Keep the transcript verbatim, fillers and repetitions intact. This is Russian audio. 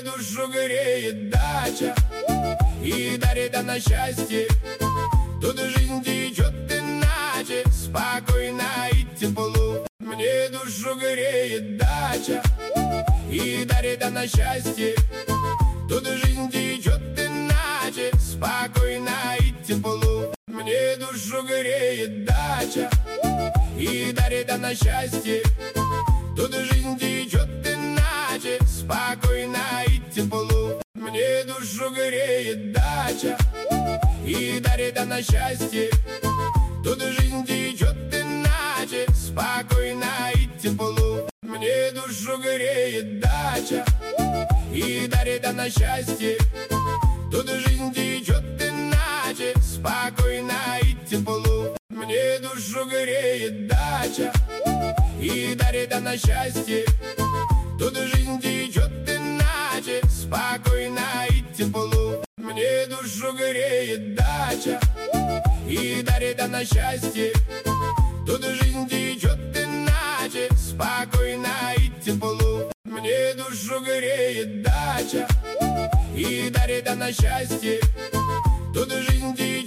душу греет дача и дарит она счастье. Тут жизнь течет иначе, спокойно и тепло. Мне душу греет дача и дарит она счастье. Тут жизнь течет иначе, спокойно и тепло. Мне душу греет дача и дарит она счастье. Тут жизнь течет иначе, спокойно и тепло. Мне душу греет дача и дарит она счастье. Тут жизнь течет иначе, спокойно и тепло. Мне душу греет дача и дарит она счастье. Тут жизнь течет иначе, спокойно и тепло. Мне душу греет дача и дарит она счастье. Тут жизнь течет иначе, спокойно и тепло. Мне душу греет дача и дарит она счастье. Тут жизнь течет иначе, спокойно и тепло. Мне душу греет дача и дарит она счастье. Тут жизнь течет